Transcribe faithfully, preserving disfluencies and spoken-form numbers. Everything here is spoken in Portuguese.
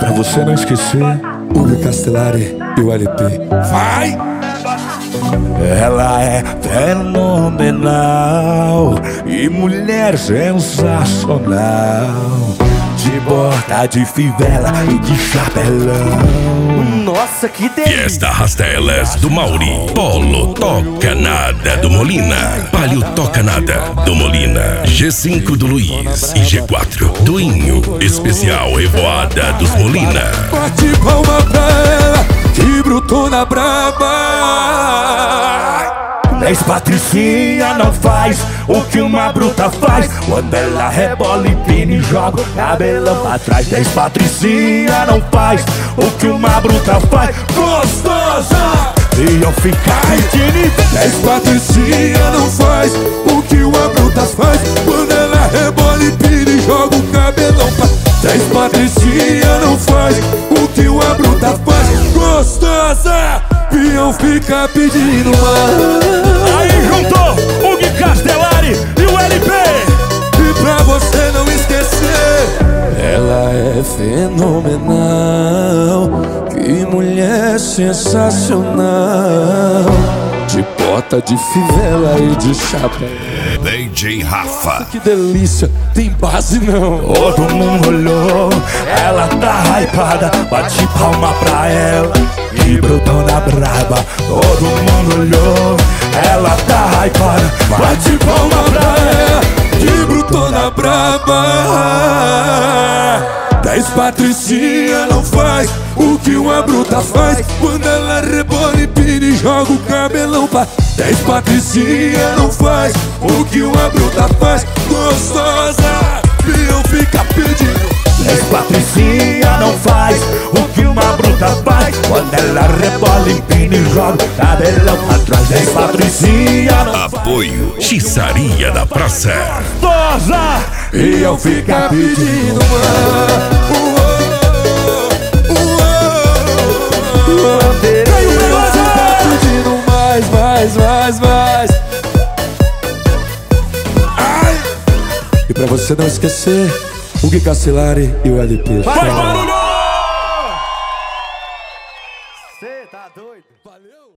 Pra você não esquecer, Hugo Castellari e o L P. Vai! Ela é fenomenal e mulher sensacional, de bota, de fivela e de chapelão. Nossa, que delícia! Fiesta Rastelas do Mauri. Polo Toca Nada do Molina. Palio Toca Nada do Molina. G cinco do Luiz e G quatro do Inho. Especial Revoada dos Molina. Bate palma pra ela que brotou na braba. Dez Patricinha não faz o que uma bruta faz quando ela rebola, empina e joga o cabelão pra trás. Dez Patricinha não faz o que uma bruta faz, gostosa, e eu ficar pedindo. Dez Patricinha não faz o que uma bruta faz quando ela rebola, empina e joga o cabelão pra trás. Dez Patricinha não faz o que uma bruta faz, gostosa, e eu ficar pedindo mais. Aí juntou Hugo Castellari e o L P. E pra você não esquecer, ela é fenomenal, que mulher sensacional, de bota, de fivela e de chapéu. D J Rafa. Que delícia, tem base não. Todo mundo olhou, ela tá hypada, bate palma pra ela e brotou na braba. Todo mundo olhou, ela tá hypada, bate palma pra ela e brotou na braba. Dez Patricinha não faz o que uma bruta faz quando ela rebola, empina e joga o cabelão pra. Dez Patricinha não faz o que uma bruta faz, gostosa, e eu fica pedindo. Dez Patricinha não faz o que uma bruta faz quando ela rebola, empina e joga o cabelão pra trás. Dez Patricinha não faz. Apoio Xissaria da Praça. Gostosa, e eu fica pedindo mais, mais, mais, mais. Ai. E pra você não esquecer, Hugo Castellari e o L P. Faz barulho!